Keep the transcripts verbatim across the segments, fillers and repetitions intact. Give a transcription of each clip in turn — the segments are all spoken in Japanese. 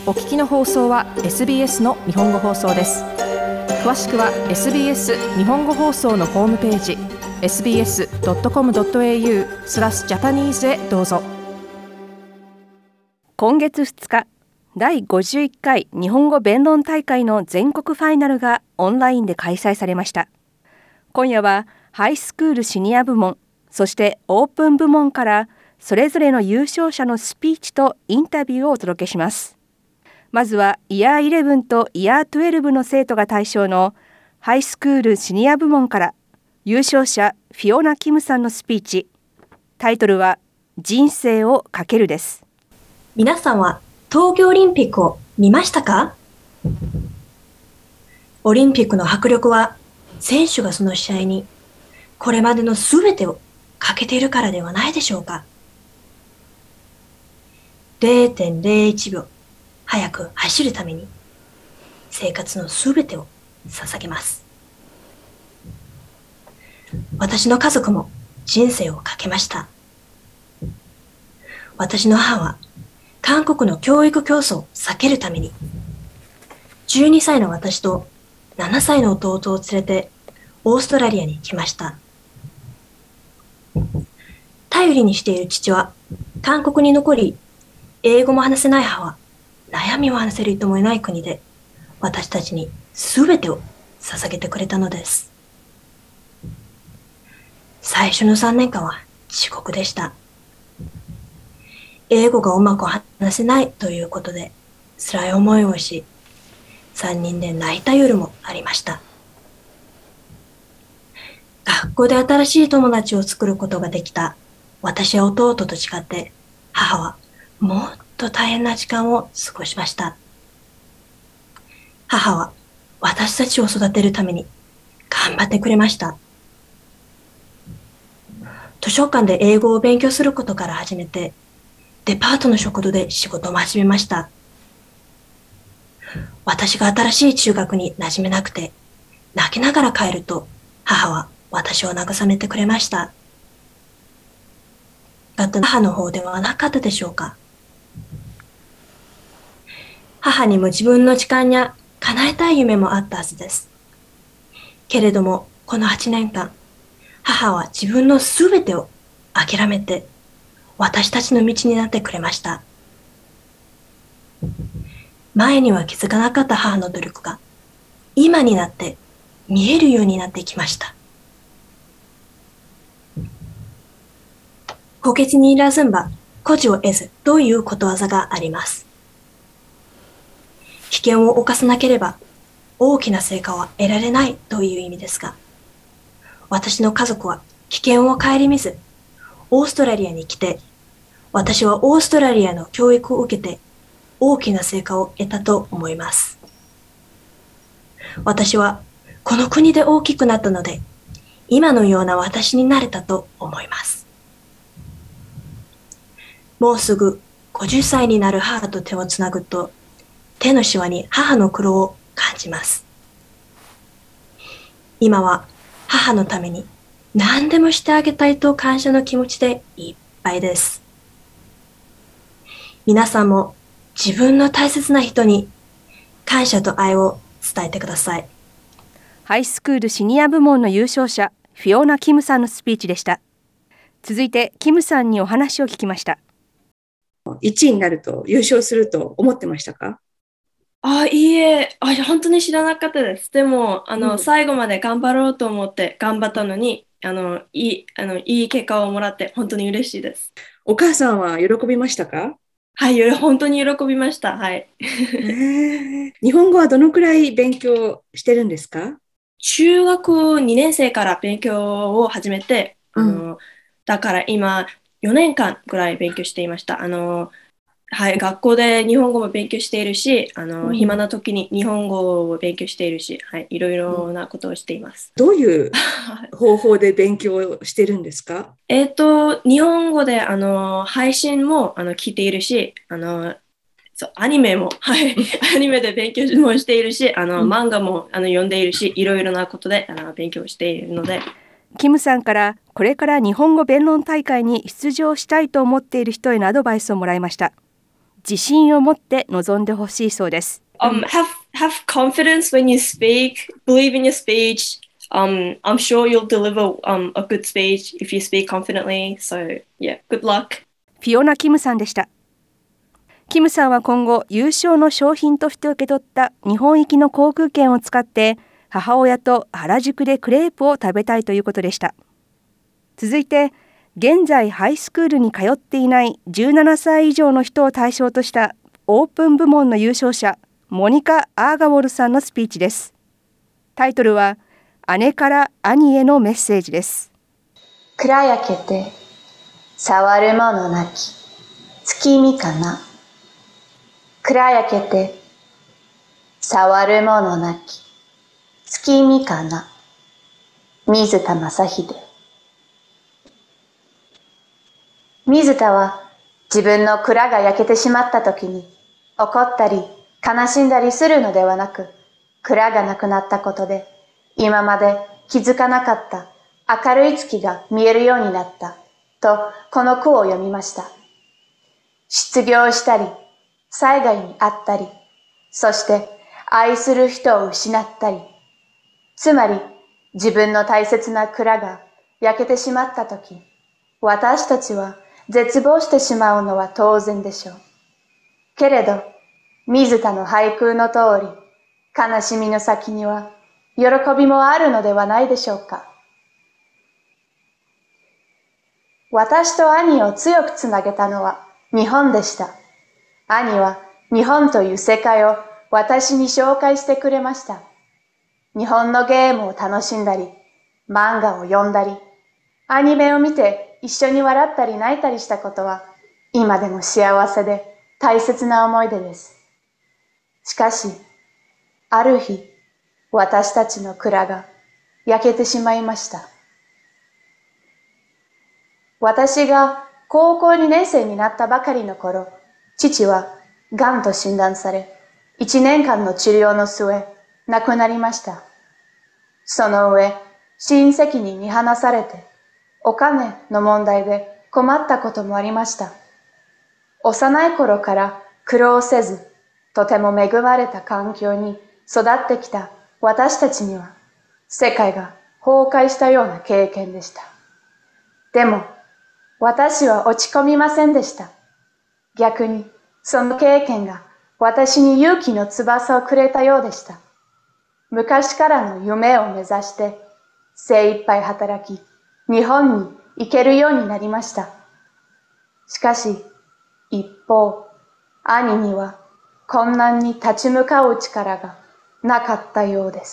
お聞きの放送は エスビーエス の日本語放送です。詳しくは エスビーエス 日本語放送のホームページ エスビーエスドットコムドットエーユー スラスジャパニーズへどうぞ。今月ふつか、だいごじゅういっかい日本語弁論大会の全国ファイナルがオンラインで開催されました。今夜はハイスクールシニア部門、そしてオープン部門からそれぞれの優勝者のスピーチとインタビューをお届けします。まずはイヤーイレブンとイヤートゥエルブの生徒が対象のハイスクールシニア部門から優勝者フィオナ・キムさんのスピーチ。タイトルは人生をかけるです。 皆さんは東京オリンピックを見ましたか？オリンピックの迫力は選手がその試合にこれまでのすべてをかけているからではないでしょうか。 れいてんれいいち 秒早く走るために生活のすべてを捧げます。私の家族も人生をかけました。私の母は韓国の教育競争を避けるためにじゅうにさいの私とななさいの弟を連れてオーストラリアに来ました。頼りにしている父は韓国に残り、英語も話せない母は悩みを話せる人もいない国で私たちに全てを捧げてくれたのです。最初のさんねんかんは地獄でした。英語がうまく話せないということで辛い思いをし、さんにんで泣いた夜もありました。学校で新しい友達を作ることができた私や弟と違って、母はもっと大変な時間を過ごしました。母は私たちを育てるために頑張ってくれました。図書館で英語を勉強することから始めて、デパートの食堂で仕事を始めました。私が新しい中学に馴染めなくて、泣きながら帰ると、母は私を慰めてくれました。だって母の方ではなかったでしょうか。母にも自分の時間や叶えたい夢もあったはずです。けれども、このはちねんかん、母は自分のすべてを諦めて、私たちの道になってくれました。前には気づかなかった母の努力が、今になって見えるようになってきました。虎穴に入らずんば、孤児を得ずということわざがあります。危険を冒さなければ、大きな成果は得られないという意味ですが、私の家族は危険を顧みず、オーストラリアに来て、私はオーストラリアの教育を受けて大きな成果を得たと思います。私はこの国で大きくなったので、今のような私になれたと思います。もうすぐごじゅっさいになる母と手をつなぐと、手のしわに母の苦労を感じます。今は母のために何でもしてあげたいと感謝の気持ちでいっぱいです。皆さんも自分の大切な人に感謝と愛を伝えてください。 ハイスクールシニア部門の優勝者フィオナ・キムさんのスピーチでした。続いてキムさんにお話を聞きました。 いちいになると、優勝すると思ってましたか？ あ、いいえ、あ、本当に知らなかったです。でも、あの、うん、最後まで頑張ろうと思って頑張ったのに、あの、いい、あの、いい結果をもらって本当に嬉しいです。 お母さんは喜びましたか？ はい、本当に喜びました。はい。 えー、日本語はどのくらい勉強してるんですか？ 中学にねん生から勉強を始めて、うん、あの、だから今よねんかんぐらい勉強していました。あの、はい、学校で日本語も勉強しているし、あの、うん、暇な時に日本語を勉強しているし、はい、いろいろなことをしています。 どういう方法で勉強してるんですか？ えっと、日本語であの配信もあの聞いているし、あのそうアニメも、はい、アニメで勉強もしているし、あの、うん、漫画もあの読んでいるし、いろいろなことであの勉強しているので。 キムさんからこれから日本語弁論大会に出場したいと思っている人へのアドバイスをもらいました。 自信を持って臨んでほしいそうです。 Um, have have confidence when you speak. Believe in your speech. Um, I'm sure you'll deliver um a good speech if you speak confidently. So yeah, good luck. フィオナ・キムさんでした。キムさんは今後、優勝の賞品として受け取った日本行きの航空券を使って母親と原宿でクレープを食べたいということでした。続いて、現在ハイスクールに通っていないじゅうななさい以上の人を対象としたオープン部門の優勝者、モニカ・アーガウォルさんのスピーチです。タイトルは、姉から兄へのメッセージです。 暗焼けて、触るものなき、月見かな。暗焼けて、触るものなき、月見かな。水田正秀。水田は自分の蔵が焼けてしまった時に怒ったり悲しんだりするのではなく、蔵がなくなったことで今まで気づかなかった明るい月が見えるようになったとこの句を読みました。失業したり、災害にあったり、そして愛する人を失ったり、つまり自分の大切な蔵が焼けてしまったとき、私たちは絶望してしまうのは当然でしょう。けれど、水田の俳句の通り、悲しみの先には喜びもあるのではないでしょうか。私と兄を強くつなげたのは日本でした。兄は日本という世界を私に紹介してくれました。日本のゲームを楽しんだり、漫画を読んだり、アニメを見て一緒に笑ったり泣いたりしたことは今でも幸せで大切な思い出です。しかし、ある日、私たちの蔵が焼けてしまいました。私が高校にねん生になったばかりの頃、父は癌と診断され、いちねんかんの治療の末、亡くなりました。その上、親戚に見放されて、お金の問題で困ったこともありました。幼い頃から苦労せず、とても恵まれた環境に育ってきた私たちには、世界が崩壊したような経験でした。でも、私は落ち込みませんでした。逆に、その経験が私に勇気の翼をくれたようでした。昔からの夢を目指して精一杯働き、日本に行けるようになりました。しかし、一方、兄には困難に立ち向かう力がなかったようです。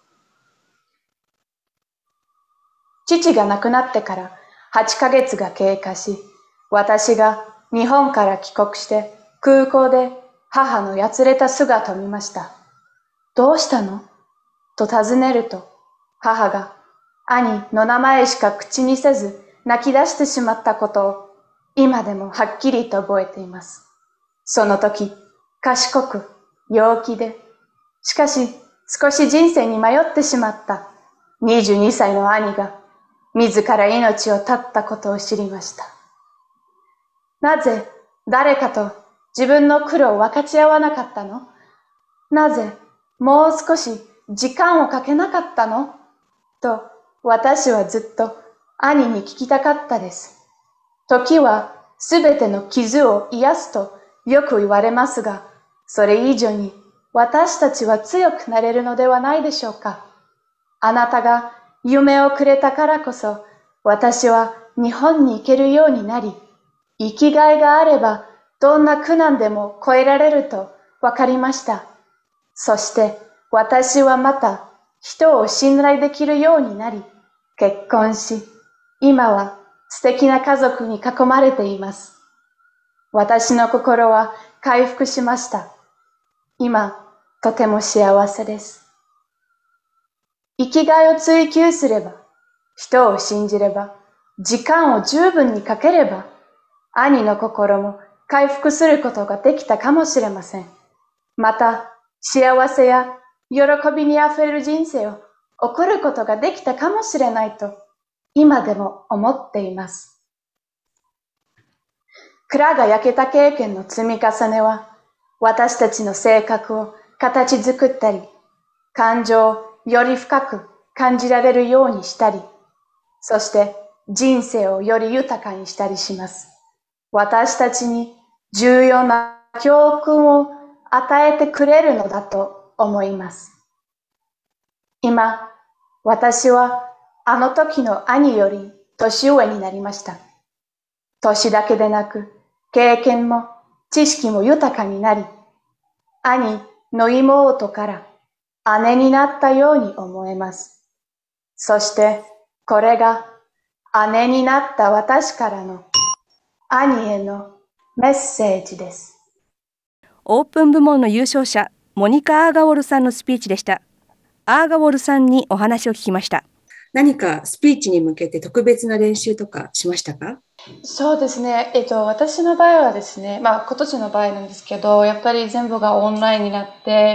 父が亡くなってからはちかげつが経過し、私が日本から帰国して空港で母のやつれた姿を見ました。どうしたのと尋ねると、母が兄の名前しか口にせず泣き出してしまったことを今でもはっきりと覚えています。その時、賢く、陽気で、しかし少し人生に迷ってしまったにじゅうにさいの兄が自ら命を絶ったことを知りました。なぜ誰かと自分の苦労を分かち合わなかったの？なぜもう少し時間をかけなかったの？と私はずっと兄に聞きたかったです。時はすべての傷を癒すとよく言われますが、それ以上に私たちは強くなれるのではないでしょうか。あなたが夢をくれたからこそ、私は日本に行けるようになり、生きがいがあればどんな苦難でも越えられると分かりました。そして私はまた人を信頼できるようになり、結婚し、今は素敵な家族に囲まれています。私の心は回復しました。今、とても幸せです。生きがいを追求すれば、人を信じれば、時間を十分にかければ、兄の心も回復することができたかもしれません。また、幸せや喜びにあふれる人生を送ることができたかもしれないと、今でも思っています。 蔵が焼けた経験の積み重ねは、私たちの性格を形作ったり、感情をより深く感じられるようにしたり、そして人生をより豊かにしたりします。私たちに重要な教訓を与えてくれるのだと思います。今、私はあの時の兄より年上になりました。年だけでなく、経験も知識も豊かになり、兄の妹から姉になったように思えます。そしてこれが姉になった私からの兄へのメッセージです。 オープン部門の優勝者、モニカ・アーガウォルさんのスピーチでした。アーガウォルさんにお話を聞きました。 何かスピーチに向けて特別な練習とかしましたか？ そうですね。えっと、私の場合はですね、まあ今年の場合なんですけど、やっぱり全部がオンラインになって、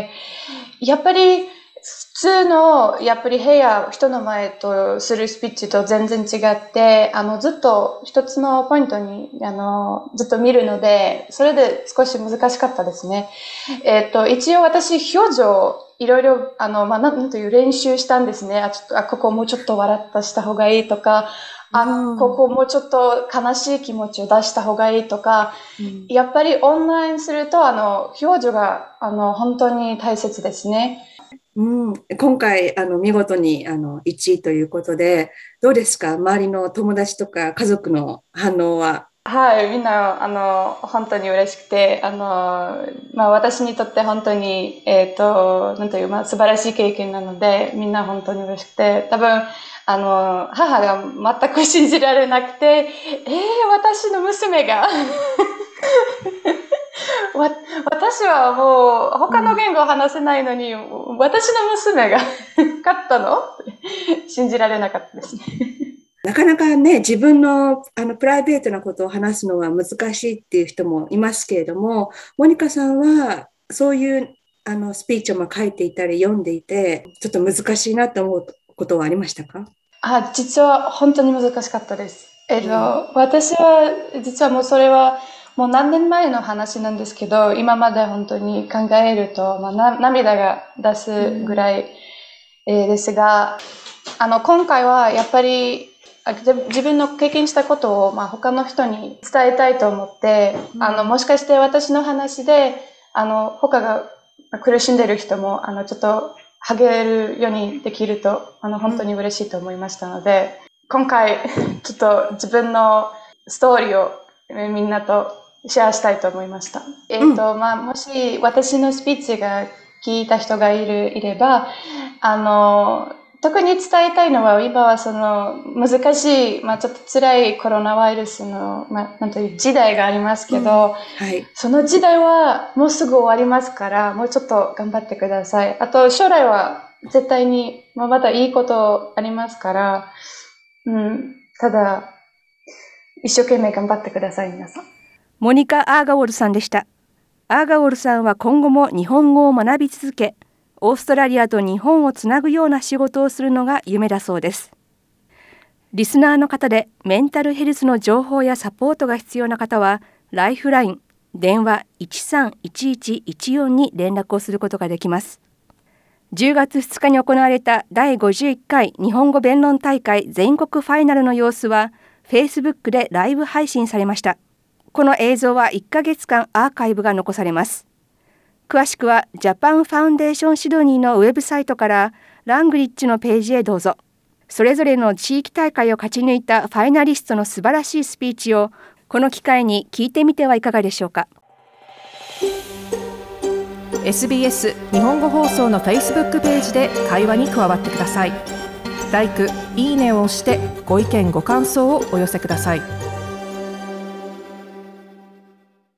やっぱり普通の、やっぱり部屋、人の前とするスピーチと全然違って、あの、ずっと一つのポイントに、あの、ずっと見るので、それで少し難しかったですね。えっと、一応私、表情、いろいろ、あの、まあ、なんという練習したんですね。あ、ちょっと、あ、ここもうちょっと笑ったした方がいいとか、あ、ここもうちょっと悲しい気持ちを出した方がいいとか、うん、やっぱりオンラインすると、あの、表情が、あの、本当に大切ですね。 うん、今回、あの、見事に、あの、いちいということで、どうですか？周りの友達とか家族の反応は。 はい、みんな、あの、本当に嬉しくて、あの、まあ、私にとって本当に、えっと、なんという、まあ、素晴らしい経験なので、みんな本当に嬉しくて、多分、あの、母が全く信じられなくて、えー、私の娘がわ、私はもう他の言語を話せないのに、うん、私の娘が勝ったの信じられなかったですね。 なかなかね、自分の、あのプライベートなことを話すのは難しいっていう人もいますけれども、モニカさんはそういうあのスピーチをまあ書いていたり読んでいて、ちょっと難しいなと思うことはありましたか？ あ、実は本当に難しかったです。えっと、うん、私は実はもうそれはもう何年前の話なんですけど、今まで本当に考えると、まあ、な涙が出すぐらい、うんえー、ですが、あの今回はやっぱり自分の経験したことを、まあ、他の人に伝えたいと思って、うん、あのもしかして私の話であの他が苦しんでいる人もあのちょっと励めるようにできるとあの本当に嬉しいと思いましたので、うん、今回ちょっと自分のストーリーをみんなとシェアしたいと思いました。えっと、まあ、もし私のスピーチが聞いた人がいる、いれば、あの、特に伝えたいのは、今はその難しい、まあちょっと辛いコロナウイルスの、まあなんという時代がありますけど、うんはい、その時代はもうすぐ終わりますから、もうちょっと頑張ってください。あと将来は絶対に、まあ、まだいいことありますから、うん、ただ、一生懸命頑張ってください、皆さん。 モニカ・アーガウォルさんでした。アーガウォルさんは今後も日本語を学び続け、オーストラリアと日本をつなぐような仕事をするのが夢だそうです。リスナーの方でメンタルヘルスの情報やサポートが必要な方は、ライフライン、電話いちさんいちいちいちよんに連絡をすることができます。じゅうがつふつかに行われただいごじゅういっかい日本語弁論大会全国ファイナルの様子は、Facebook でライブ配信されました。この映像はいっかげつかんアーカイブが残されます。詳しくはジャパンファウンデーションシドニーのウェブサイトからラングリッジのページへどうぞ。それぞれの地域大会を勝ち抜いたファイナリストの素晴らしいスピーチをこの機会に聞いてみてはいかがでしょうか。 エスビーエス 日本語放送の Facebook ページで会話に加わってください。ライク、いいねを押してご意見ご感想をお寄せください。